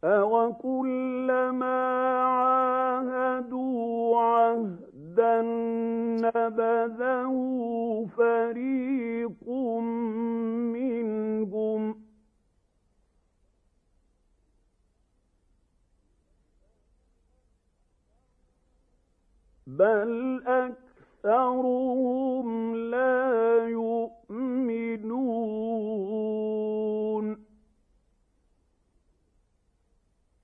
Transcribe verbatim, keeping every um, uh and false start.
أَوَكُلَّمَا عَاهَدُوا عَهْدًا نَّبَذَهُ فَرِيقٌ مِّنْهُم ۚ بَلْ أَكْثَرُهُمْ لَا يُؤْمِنُونَ